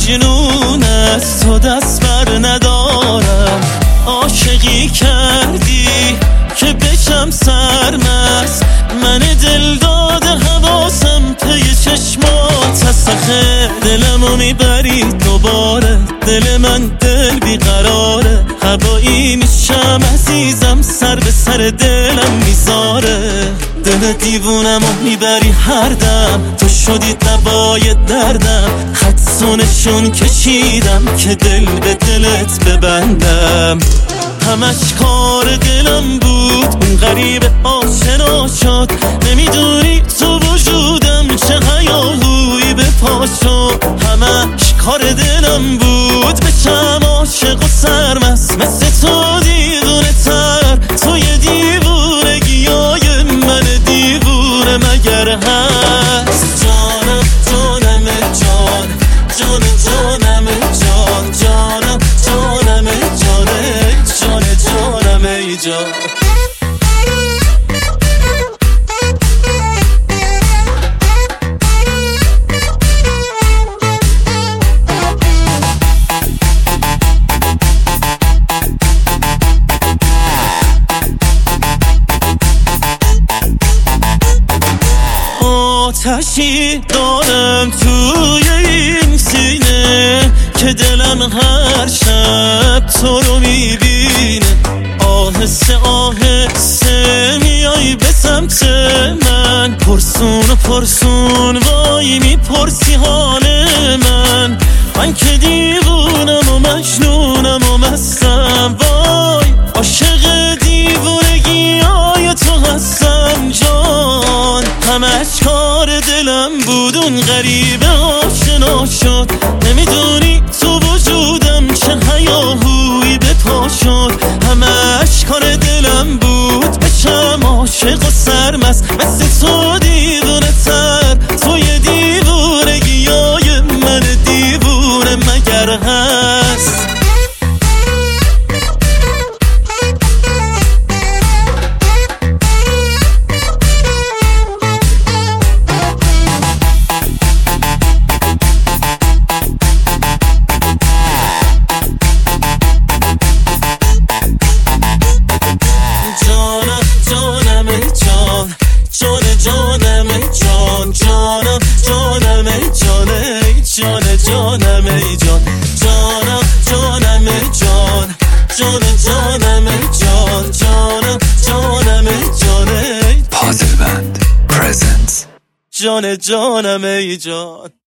مجنون از تو دست بر ندارم. عاشقی کردی که بشم سرمست، من دل داده حواسم پی چشمات سخه. دلمو میبری دوباره، دل من دل بیقراره. هوایی میشم عزیزم، سر به سر دلم میذاره. دل دیوونمو میبری هر دم، تو شدی دوای دردم. خطسونشون کشیدم که دل به دلت ببندم. همش کار دلم بود، اون غریب آشنا شد. نمیدونی تو وجودم چه هیاهویی به پا شد. همش کار دلم بود، بشم عاشق و سرمست مثل تو دیوونه تر. تو یه دیوونگیای من دیوونه مگر هست؟ جانم جانم جان، جان جانم جان، جانم جانم جانه، جان جانم ای جان. آتشی دارم توی این سینه که دلم هر شب تو رو میبینه. آهسته آهسته میای به سمت من، پرسون و پرسون وای میپرسی حال من. من که دیوونم و مجنونم و مستم، وای عاشق دیوونگی های تو هستم جان. همش کار دلم بود، اون غریبه آشنا شد. نمیدونی تو وجودم چه هیاهویی به پا شد. همش کار دلم بود، بشم عاشق و سرمست مثل تو دیوونه تر. تو یه دیوونگیای من دیوونه مگر هست؟ جان جانم ای جان، جانم جانم جان، جان جانم جان، جانم جانم جان. پازل بند پرزنتس. جان جانم ای جان.